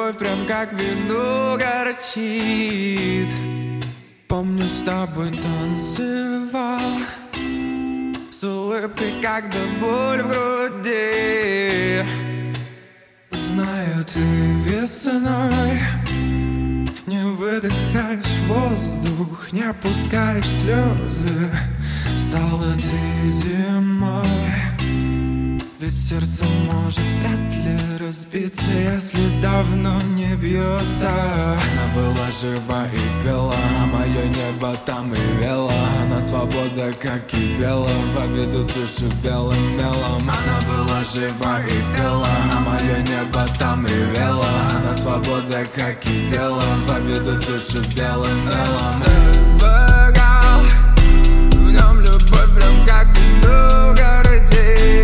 любовь прям как вино горчит. Помню, с тобой танцевал с улыбкой, когда боль в груди. Знаю, ты весной не выдыхаешь воздух, не опускаешь слезы. Стала ты зимой, ведь сердце может вряд ли разбиться, если давно не бьется. Она была жива и пела, а мое небо там и вело. Она свобода, как кипела, в обиду душу белым мелом. Она была жива и пела, а мое небо там и вело. Она свобода, как кипела, в обиду душу белым мелом. Бокал, в нем любовь прям как вино горчит.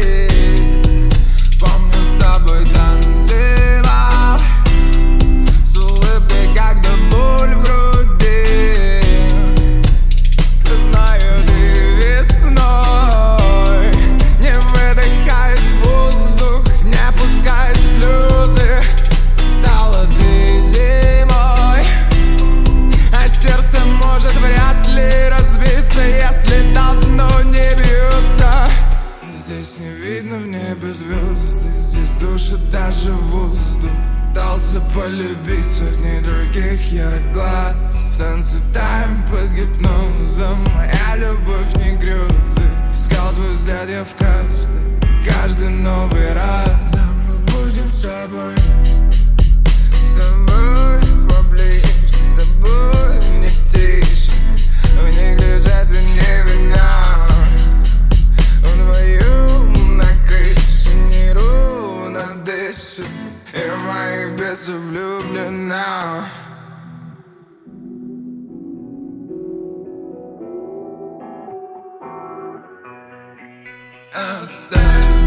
Здесь не видно в небе звезды, здесь душит даже воздух. Дался полюбить сотни других я глаз. В танце таем под гипнозом, моя любовь не грезы. Искал твой взгляд я в каждый новый раз. Да, мы будем с тобой поближе, с тобой не тише. В них лежат и не вина. И в моих бесов влюблена. Оставь